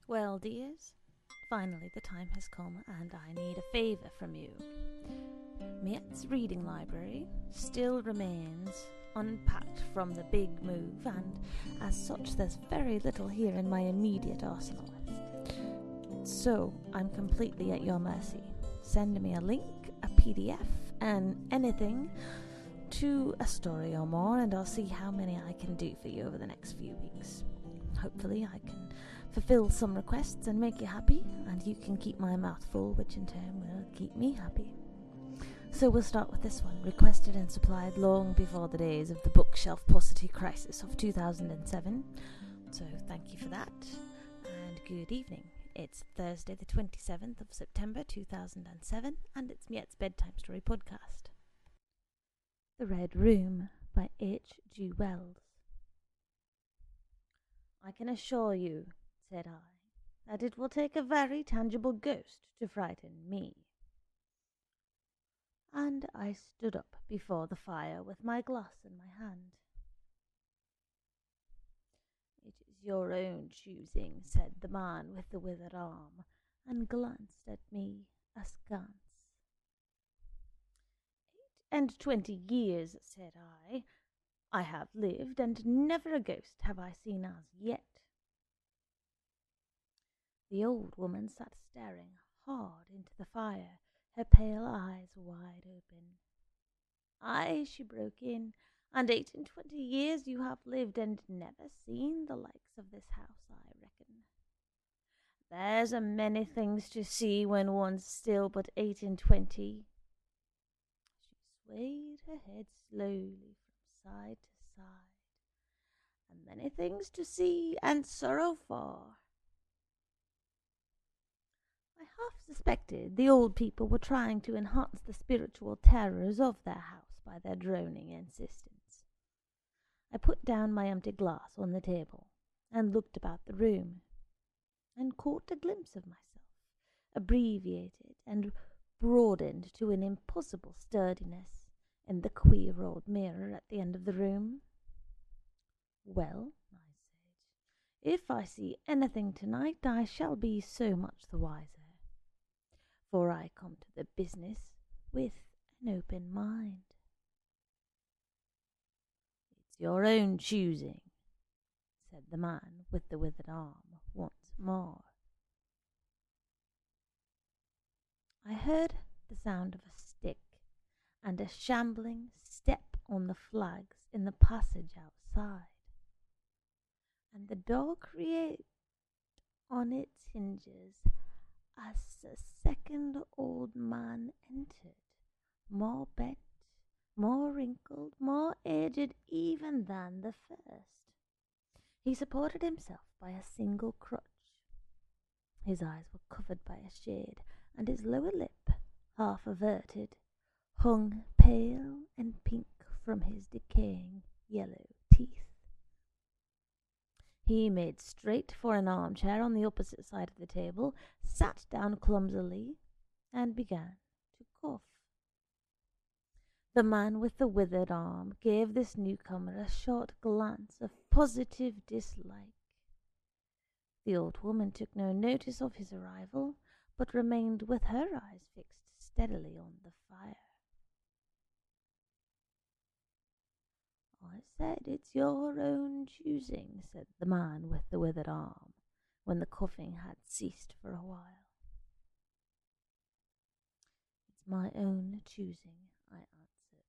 Well, dears, finally the time has come and I need a favour from you. Miet's reading library still remains unpacked from the big move, and as such there's very little here in my immediate arsenal. So I'm completely at your mercy. Send me a link, a PDF, and anything to a story or more, and I'll see how many I can do for you over the next few weeks. Hopefully I can fulfill some requests and make you happy, and you can keep my mouth full, which in turn will keep me happy. So we'll start with this one, requested and supplied long before the days of the bookshelf paucity crisis of 2007. So thank you for that, and good evening. It's Thursday the 27th of September 2007, and it's Miet's Bedtime Story Podcast. The Red Room by H.G. Wells. I can assure you, said I, that it will take a very tangible ghost to frighten me. And I stood up before the fire with my glass in my hand. It is your own choosing, said the man with the withered arm, and glanced at me askance. 28 years, said I have lived, and never a ghost have I seen as yet. The old woman sat staring hard into the fire, her pale eyes wide open. Aye, she broke in, and 28 years you have lived and never seen the likes of this house, I reckon. There's a many things to see when one's still but 28. She swayed her head slowly from side to side. And many things to see and sorrow for. I half suspected the old people were trying to enhance the spiritual terrors of their house by their droning insistence. I put down my empty glass on the table and looked about the room, and caught a glimpse of myself, abbreviated and broadened to an impossible sturdiness, in the queer old mirror at the end of the room. Well, I said, if I see anything tonight, I shall be so much the wiser, for I come to the business with an open mind. It's your own choosing, said the man with the withered arm once more. I heard the sound of a stick and a shambling step on the flags in the passage outside, and the door creaked on its hinges as a second old man entered, more bent, more wrinkled, more aged even than the first. He supported himself by a single crutch. His eyes were covered by a shade, and his lower lip, half averted, hung pale and pink from his decaying yellow teeth. He made straight for an armchair on the opposite side of the table, sat down clumsily, and began to cough. The man with the withered arm gave this newcomer a short glance of positive dislike. The old woman took no notice of his arrival, but remained with her eyes fixed steadily on the fire. I said, it's your own choosing, said the man with the withered arm, when the coughing had ceased for a while. It's my own choosing, I answered.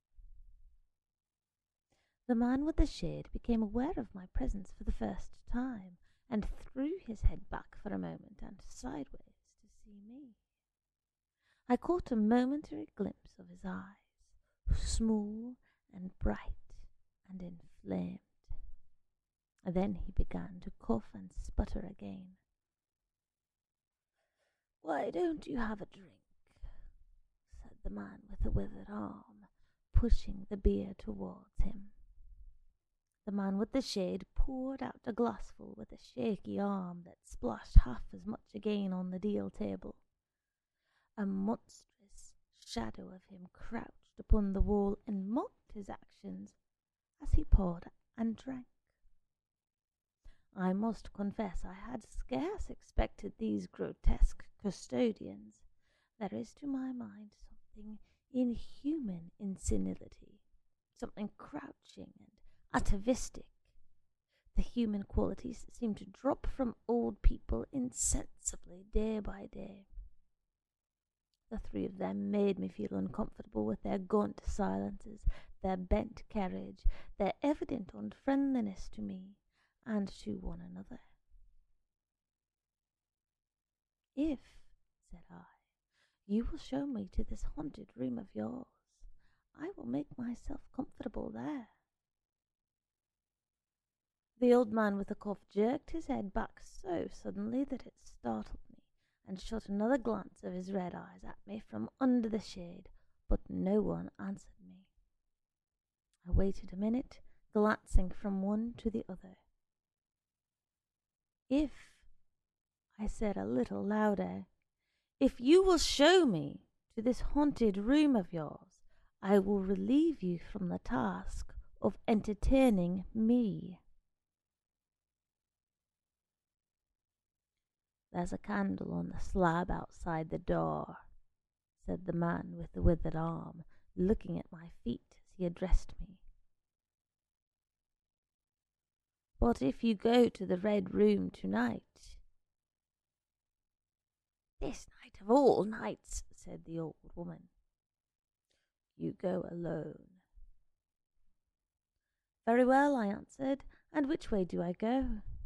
The man with the shade became aware of my presence for the first time, and threw his head back for a moment and sideways to see me. I caught a momentary glimpse of his eyes, small and bright and inflamed. Then he began to cough and sputter again. Why don't you have a drink? Said the man with the withered arm, pushing the beer towards him. The man with the shade poured out a glassful with a shaky arm that splashed half as much again on the deal table. A monstrous shadow of him crouched upon the wall and mocked his actions as he poured and drank. I must confess I had scarce expected these grotesque custodians. There is to my mind something inhuman in senility, something crouching and atavistic. The human qualities seem to drop from old people insensibly day by day. The three of them made me feel uncomfortable with their gaunt silences, their bent carriage, their evident unfriendliness to me and to one another. If, said I, you will show me to this haunted room of yours, I will make myself comfortable there. The old man with the cough jerked his head back so suddenly that it startled me, and shot another glance of his red eyes at me from under the shade, but no one answered me. I waited a minute, glancing from one to the other. If, I said a little louder, if you will show me to this haunted room of yours, I will relieve you from the task of entertaining me. There's a candle on the slab outside the door, said the man with the withered arm, looking at my feet as he addressed me. But if you go to the Red Room tonight, this night of all nights, said the old woman, you go alone. Very well, I answered, and which way do I go?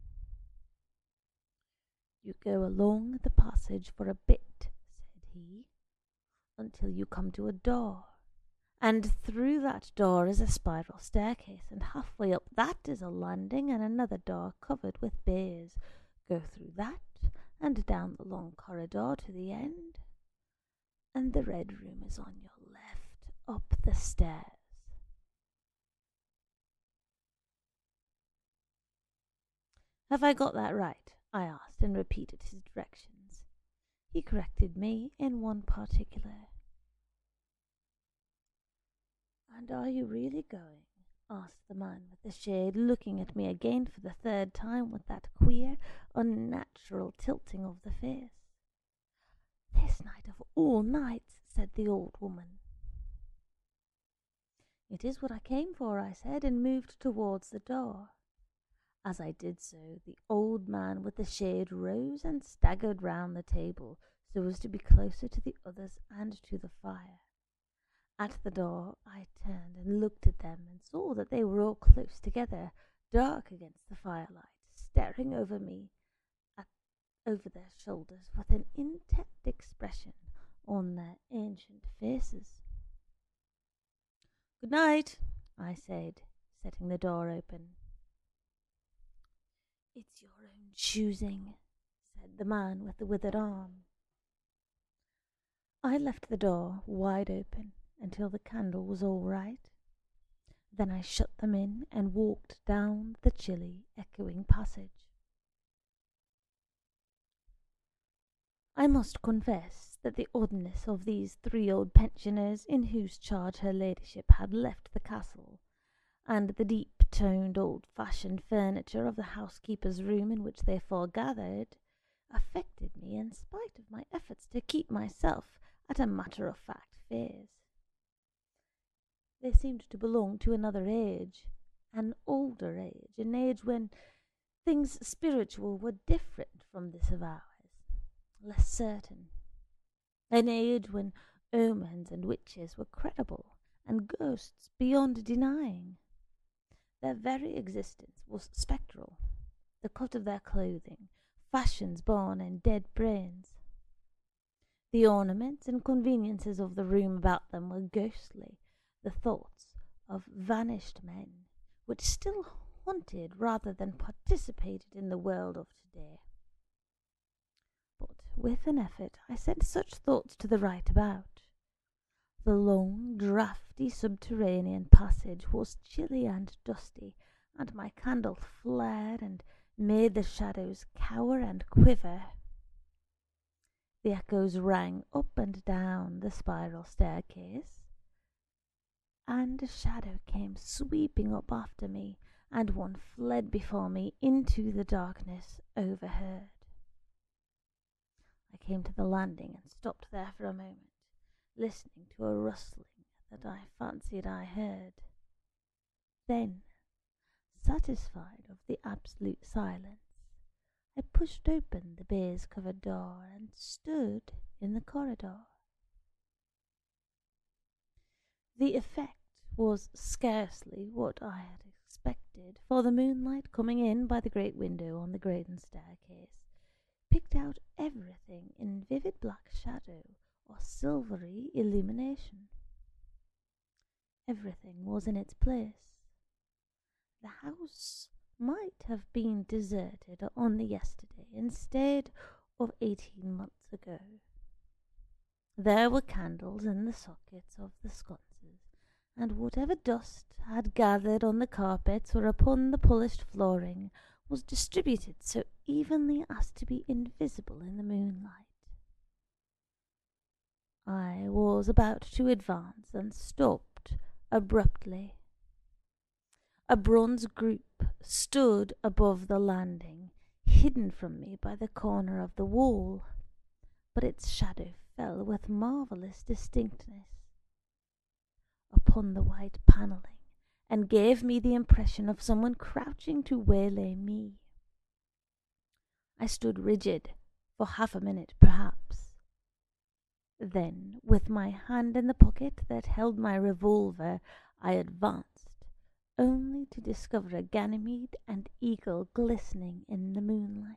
You go along the passage for a bit, said he, until you come to a door, and through that door is a spiral staircase, and halfway up that is a landing and another door covered with baize. Go through that, and down the long corridor to the end, and the Red Room is on your left, up the stairs. Have I got that right? I asked, and repeated his directions. He corrected me in one particular. And are you really going? Asked the man with the shade, looking at me again for the third time with that queer, unnatural tilting of the face. This night of all nights, said the old woman. It is what I came for, I said, and moved towards the door. As I did so, the old man with the shade rose and staggered round the table, so as to be closer to the others and to the fire. At the door I turned and looked at them, and saw that they were all close together, dark against the firelight, staring over me over their shoulders with an intent expression on their ancient faces. Good night, I said, setting the door open. It's your own choosing, said the man with the withered arm. I left the door wide open until the candle was all right. Then I shut them in and walked down the chilly, echoing passage. I must confess that the oddness of these three old pensioners in whose charge her ladyship had left the castle, and the deep-toned, old-fashioned furniture of the housekeeper's room in which they foregathered, affected me in spite of my efforts to keep myself at a matter-of-fact phase. They seemed to belong to another age, an older age, an age when things spiritual were different from this of ours, less certain, an age when omens and witches were credible, and ghosts beyond denying. Their very existence was spectral, the cut of their clothing, fashions born in dead brains. The ornaments and conveniences of the room about them were ghostly, the thoughts of vanished men, which still haunted rather than participated in the world of today. But with an effort I sent such thoughts to the right about. The long, draughty subterranean passage was chilly and dusty, and my candle flared and made the shadows cower and quiver. The echoes rang up and down the spiral staircase, and a shadow came sweeping up after me, and one fled before me into the darkness overhead. I came to the landing and stopped there for a moment, listening to a rustling that I fancied I heard. Then, satisfied of the absolute silence, I pushed open the baize-covered door and stood in the corridor. The effect was scarcely what I had expected, for the moonlight coming in by the great window on the grating staircase picked out everything in vivid black shadow or silvery illumination. Everything was in its place. The house might have been deserted on the yesterday instead of 18 months ago. There were candles in the sockets of the sconces, and whatever dust had gathered on the carpets or upon the polished flooring was distributed so evenly as to be invisible in the moonlight. I was about to advance and stopped abruptly. A bronze group stood above the landing, hidden from me by the corner of the wall, but its shadow fell with marvellous distinctness upon the white panelling, and gave me the impression of someone crouching to waylay me. I stood rigid for half a minute, perhaps. Then, with my hand in the pocket that held my revolver, I advanced, only to discover a Ganymede and eagle glistening in the moonlight.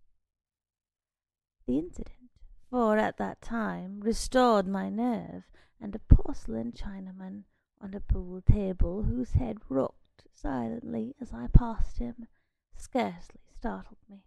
The incident, for at that time, restored my nerve, and a porcelain Chinaman on a pool table, whose head rocked silently as I passed him, scarcely startled me.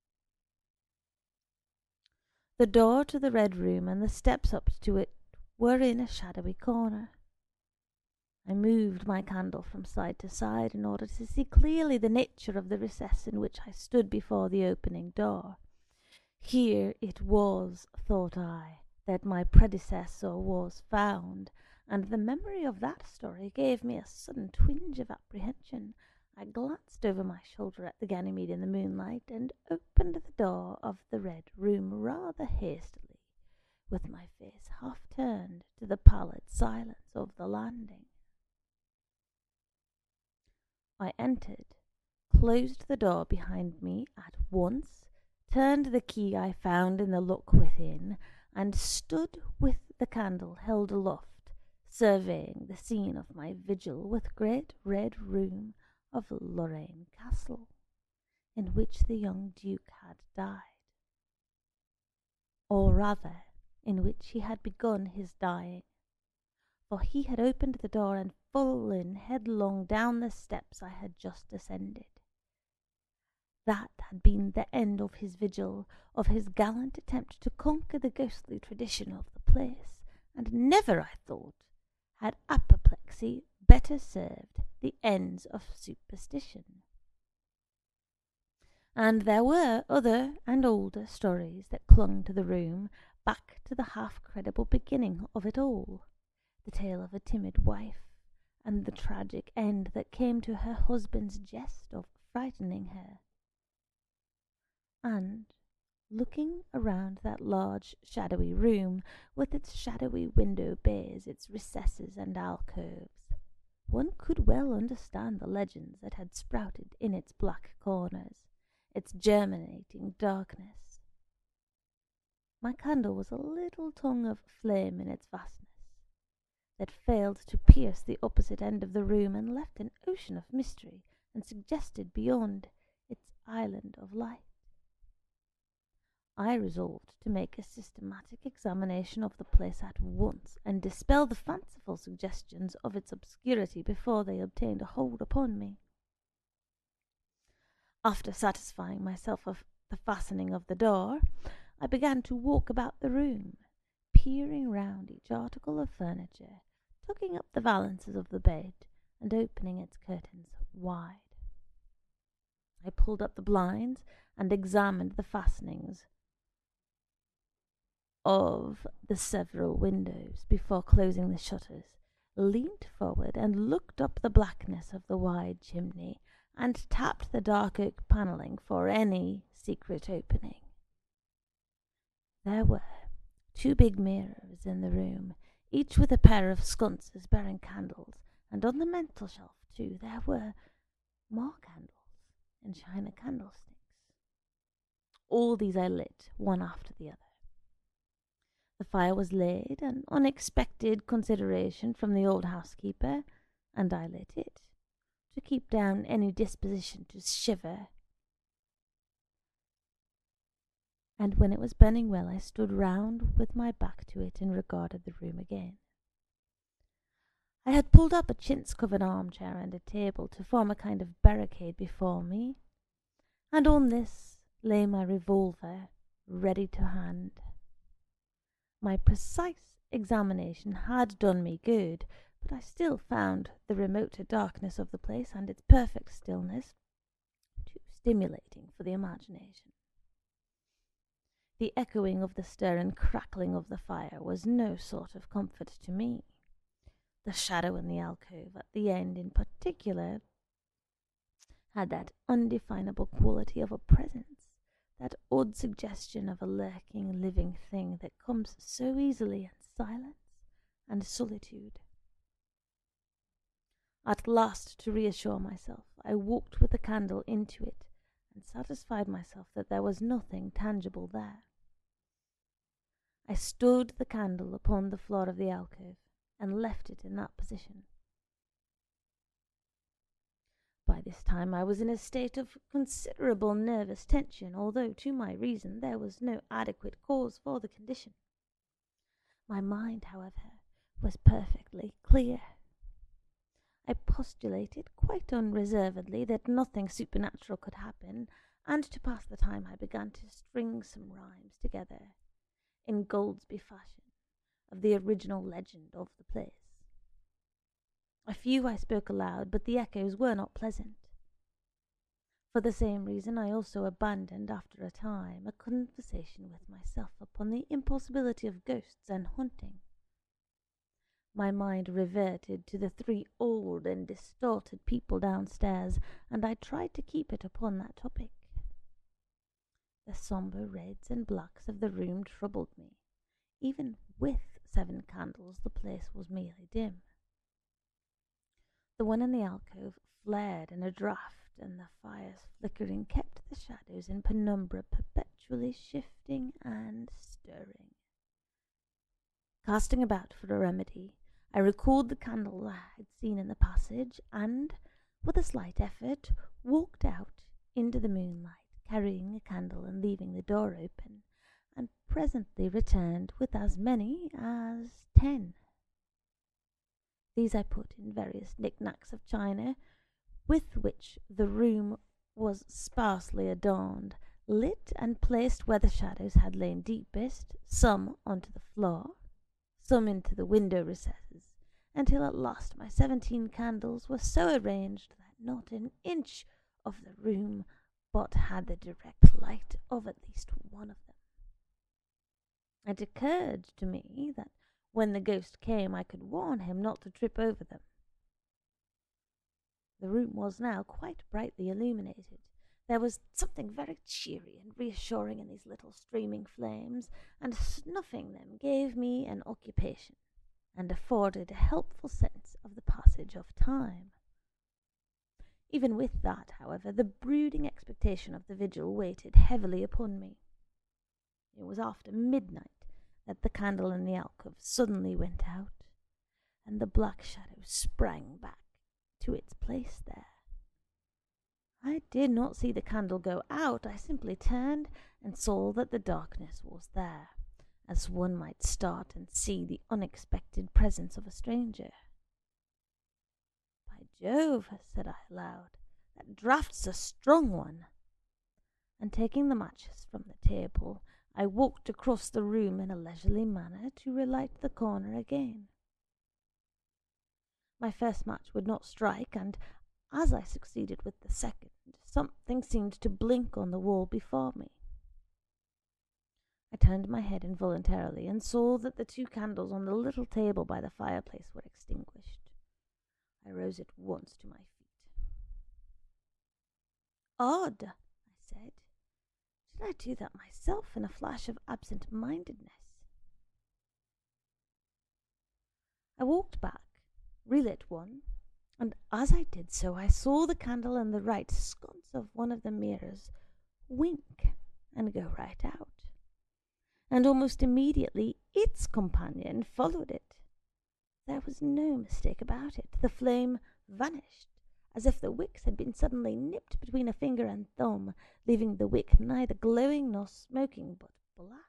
The door to the Red Room and the steps up to it were in a shadowy corner. I moved my candle from side to side in order to see clearly the nature of the recess in which I stood before the opening door. Here it was, thought I, that my predecessor was found, and the memory of that story gave me a sudden twinge of apprehension. I glanced over my shoulder at the Ganymede in the moonlight, and opened the door of the Red Room rather hastily, with my face half turned to the pallid silence of the landing. I entered, closed the door behind me at once, turned the key I found in the lock within, and stood with the candle held aloft, surveying the scene of my vigil with great Red Room of Lorraine Castle, in which the young Duke had died, or rather, in which he had begun his dying, for he had opened the door and fallen headlong down the steps I had just ascended. That had been the end of his vigil, of his gallant attempt to conquer the ghostly tradition of the place, and never, I thought, had apoplexy better served the ends of superstition. And there were other and older stories that clung to the room, back to the half-credible beginning of it all, the tale of a timid wife, and the tragic end that came to her husband's jest of frightening her. And, looking around that large shadowy room, with its shadowy window bays, its recesses and alcoves, one could well understand the legends that had sprouted in its black corners, its germinating darkness. My candle was a little tongue of flame in its vastness, that failed to pierce the opposite end of the room and left an ocean of mystery and suggested beyond its island of light. I resolved to make a systematic examination of the place at once, and dispel the fanciful suggestions of its obscurity before they obtained a hold upon me. After satisfying myself of the fastening of the door, I began to walk about the room, peering round each article of furniture, tucking up the valances of the bed, and opening its curtains wide. I pulled up the blinds and examined the fastenings of the several windows before closing the shutters, leaned forward and looked up the blackness of the wide chimney, and tapped the dark oak panelling for any secret opening. There were 2 big mirrors in the room, each with a pair of sconces bearing candles, and on the mantel shelf, too, there were more candles in china candlesticks. All these I lit, one after the other. The fire was laid, an unexpected consideration from the old housekeeper, and I lit it, to keep down any disposition to shiver. And when it was burning well, I stood round with my back to it and regarded the room again. I had pulled up a chintz-covered armchair and a table to form a kind of barricade before me, and on this lay my revolver, ready to hand. My precise examination had done me good, but I still found the remoter darkness of the place and its perfect stillness too stimulating for the imagination. The echoing of the stir and crackling of the fire was no sort of comfort to me. The shadow in the alcove at the end in particular had that undefinable quality of a presence, that odd suggestion of a lurking living thing that comes so easily in silence and solitude. At last, to reassure myself, I walked with the candle into it and satisfied myself that there was nothing tangible there. I stood the candle upon the floor of the alcove and left it in that position. By this time I was in a state of considerable nervous tension, although to my reason there was no adequate cause for the condition. My mind, however, was perfectly clear. I postulated quite unreservedly that nothing supernatural could happen, and to pass the time I began to string some rhymes together in Goldsby fashion of the original legend of the place. A few I spoke aloud, but the echoes were not pleasant. For the same reason I also abandoned, after a time, a conversation with myself upon the impossibility of ghosts and haunting. My mind reverted to the 3 old and distorted people downstairs, and I tried to keep it upon that topic. The sombre reds and blacks of the room troubled me. Even with 7 candles, the place was merely dim. The one in the alcove flared in a draught, and the fire's flickering kept the shadows in penumbra perpetually shifting and stirring. Casting about for a remedy, I recalled the candle I had seen in the passage, and, with a slight effort, walked out into the moonlight, carrying a candle and leaving the door open, and presently returned with as many as 10. These I put in various knick-knacks of china, with which the room was sparsely adorned, lit and placed where the shadows had lain deepest, some onto the floor, some into the window recesses, until at last my 17 candles were so arranged that not an inch of the room but had the direct light of at least one of them. It occurred to me that when the ghost came I could warn him not to trip over them. The room was now quite brightly illuminated. There was something very cheery and reassuring in these little streaming flames, and snuffing them gave me an occupation, and afforded a helpful sense of the passage of time. Even with that, however, the brooding expectation of the vigil weighted heavily upon me. It was after midnight that the candle in the alcove suddenly went out, and the black shadow sprang back to its place there. I did not see the candle go out. I simply turned and saw that the darkness was there, as one might start and see the unexpected presence of a stranger. "By Jove," said I aloud, "that draft's a strong one." And taking the matches from the table, I walked across the room in a leisurely manner to relight the corner again. My first match would not strike, and as I succeeded with the second, something seemed to blink on the wall before me. I turned my head involuntarily and saw that the 2 candles on the little table by the fireplace were extinguished. I rose at once to my feet. odd, I said. Did I do that myself in a flash of absent-mindedness? I walked back, relit one, and as I did so, I saw the candle in the right sconce of one of the mirrors wink and go right out. And almost immediately its companion followed it. There was no mistake about it. The flame vanished, as if the wicks had been suddenly nipped between a finger and thumb, leaving the wick neither glowing nor smoking, but black.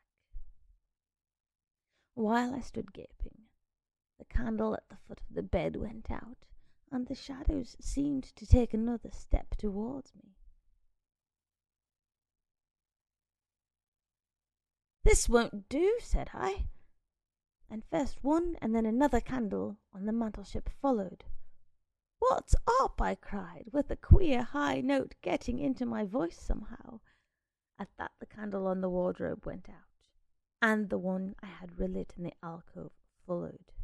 While I stood gaping, the candle at the foot of the bed went out, and the shadows seemed to take another step towards me. "This won't do," said I, and first one and then another candle on the mantelshelf followed. "What's up?" I cried, with a queer high note getting into my voice somehow. At that the candle on the wardrobe went out, and the one I had relit in the alcove followed.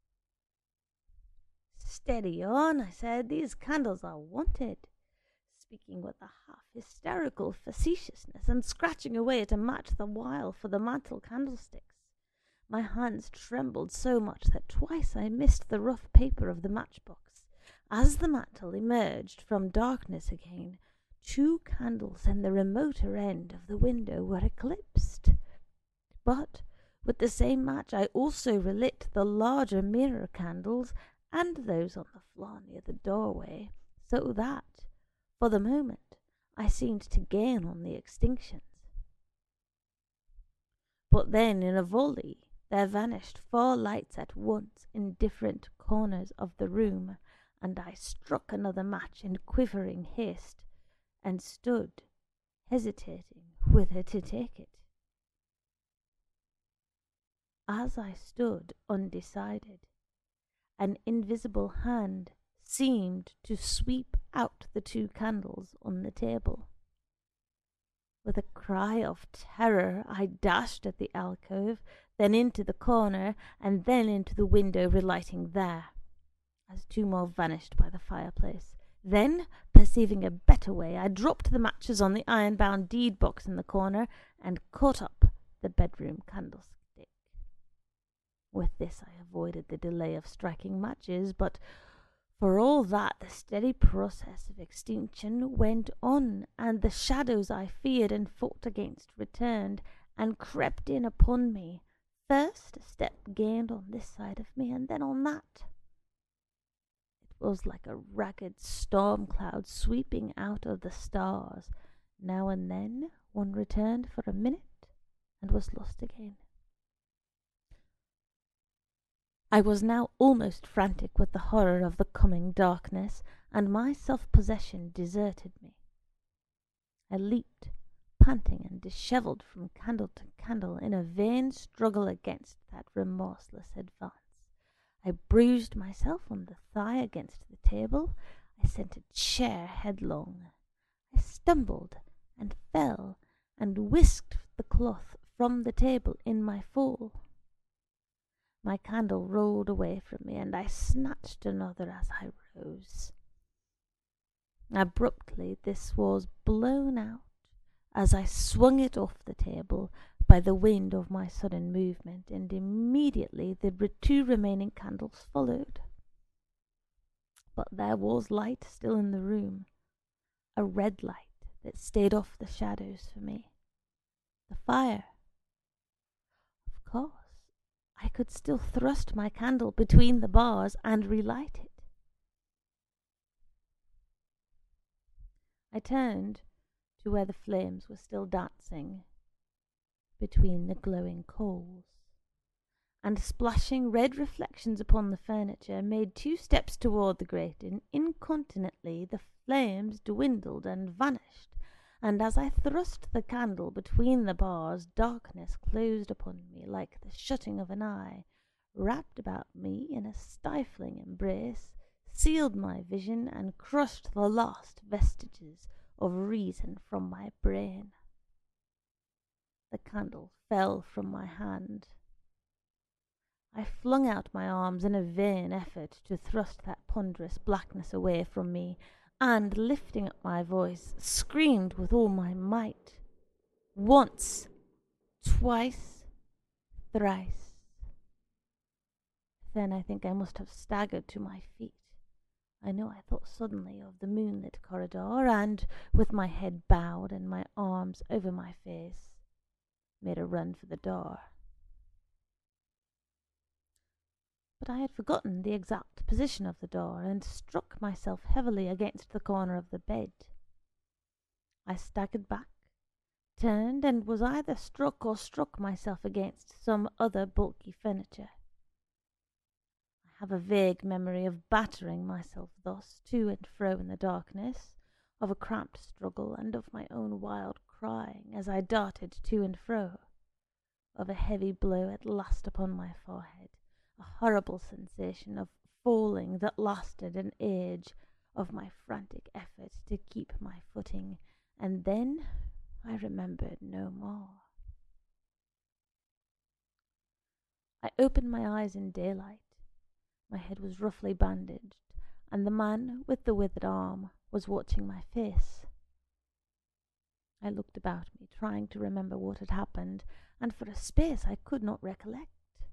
"Steady on," I said, "these candles are wanted," speaking with a half-hysterical facetiousness, and scratching away at a match the while for the mantel candlesticks. My hands trembled so much that twice I missed the rough paper of the matchbox. As the mantel emerged from darkness again, 2 candles in the remoter end of the window were eclipsed. But with the same match I also relit the larger mirror candles and those on the floor near the doorway, so that, for the moment, I seemed to gain on the extinctions. But then, in a volley, there vanished 4 lights at once in different corners of the room, and I struck another match in quivering haste, and stood, hesitating whether to take it. As I stood undecided, an invisible hand seemed to sweep out the 2 candles on the table. With a cry of terror, I dashed at the alcove, then into the corner, and then into the window, relighting there, as 2 more vanished by the fireplace. Then, perceiving a better way, I dropped the matches on the iron-bound deed-box in the corner, and caught up the bedroom candlestick. With this I avoided the delay of striking matches, but for all that the steady process of extinction went on, and the shadows I feared and fought against returned, and crept in upon me, first a step gained on this side of me, and then on that. It was like a ragged storm cloud sweeping out of the stars. Now and then one returned for a minute, and was lost again. I was now almost frantic with the horror of the coming darkness, and my self-possession deserted me. I leaped, panting and dishevelled, from candle to candle in a vain struggle against that remorseless advance. I bruised myself on the thigh against the table. I sent a chair headlong. I stumbled and fell and whisked the cloth from the table in my fall. My candle rolled away from me, and I snatched another as I rose. Abruptly this was blown out, as I swung it off the table by the wind of my sudden movement, and immediately the 2 remaining candles followed. But there was light still in the room, a red light that stayed off the shadows for me. The fire. Of course, I could still thrust my candle between the bars and relight it. I turned to where the flames were still dancing between the glowing coals, and splashing red reflections upon the furniture, made 2 steps toward the grate, and incontinently the flames dwindled and vanished, and as I thrust the candle between the bars, darkness closed upon me like the shutting of an eye, wrapped about me in a stifling embrace, sealed my vision, and crushed the last vestiges of reason from my brain. The candle fell from my hand. I flung out my arms in a vain effort to thrust that ponderous blackness away from me, and, lifting up my voice, screamed with all my might. Once, twice, thrice. Then I think I must have staggered to my feet. I know I thought suddenly of the moonlit corridor, and, with my head bowed and my arms over my face, made a run for the door. But I had forgotten the exact position of the door, and struck myself heavily against the corner of the bed. I staggered back, turned, and was either struck or struck myself against some other bulky furniture. I have a vague memory of battering myself thus to and fro in the darkness, of a cramped struggle, and of my own wild crying as I darted to and fro, of a heavy blow at last upon my forehead, a horrible sensation of falling that lasted an age, of my frantic effort to keep my footing, and then I remembered no more. I opened my eyes in daylight. My head was roughly bandaged, and the man with the withered arm was watching my face. I looked about me, trying to remember what had happened, and for a space I could not recollect.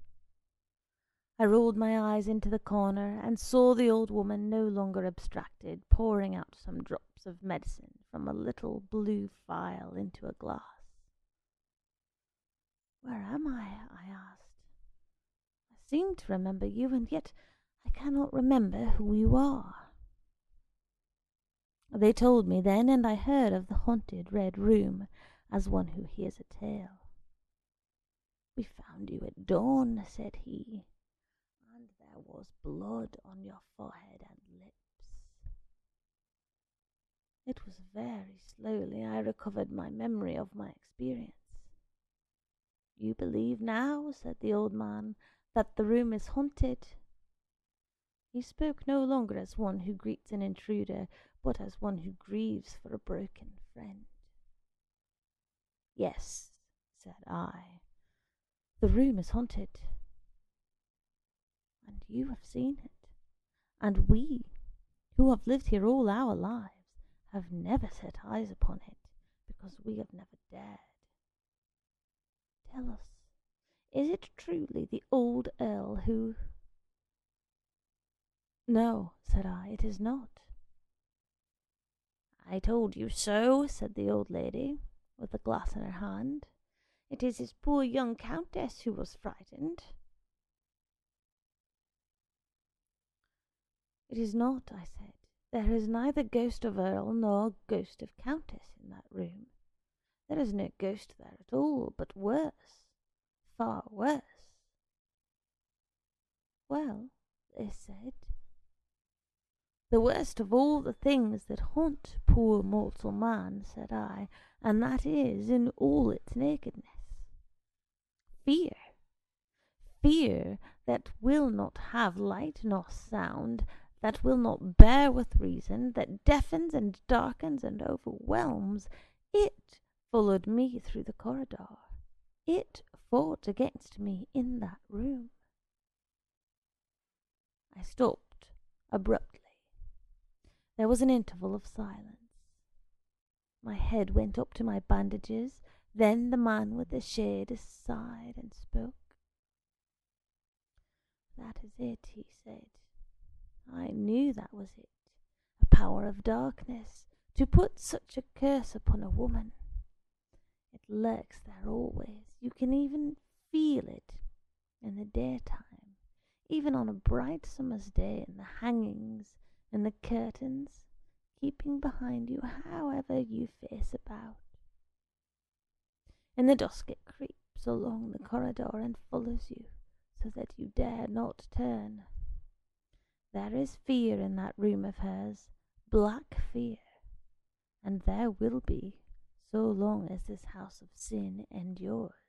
I rolled my eyes into the corner, and saw the old woman, no longer abstracted, pouring out some drops of medicine from a little blue phial into a glass. "Where am I?" I asked. "I seem to remember you, and yet I cannot remember who you are." They told me then, and I heard of the haunted Red Room as one who hears a tale. "We found you at dawn," said he, "and there was blood on your forehead and lips." It was very slowly I recovered my memory of my experience. "You believe now," said the old man, "that the room is haunted?" He spoke no longer as one who greets an intruder, but as one who grieves for a broken friend. "Yes," said I, "the room is haunted." "And you have seen it, and we, who have lived here all our lives, have never set eyes upon it, because we have never dared. Tell us, is it truly the old earl who—" "No," said I, "it is not." "I told you so," said the old lady, with the glass in her hand. "It is his poor young countess who was frightened." "It is not," I said. "There is neither ghost of earl nor ghost of countess in that room. There is no ghost there at all, but worse, far worse." "Well," they said, "the worst of all the things that haunt poor mortal man," said I, "and that is in all its nakedness. Fear. Fear that will not have light nor sound, that will not bear with reason, that deafens and darkens and overwhelms. It followed me through the corridor. It fought against me in that room." I stopped abruptly. There was an interval of silence. My head went up to my bandages. Then the man with the shade sighed and spoke. "That is it," he said. "I knew that was it. A power of darkness, to put such a curse upon a woman. It lurks there always. You can even feel it in the daytime, even on a bright summer's day, in the hangings, in the curtains, keeping behind you however you face about. In the dusk it creeps along the corridor and follows you, so that you dare not turn. There is fear in that room of hers, black fear, and there will be, so long as this house of sin endures."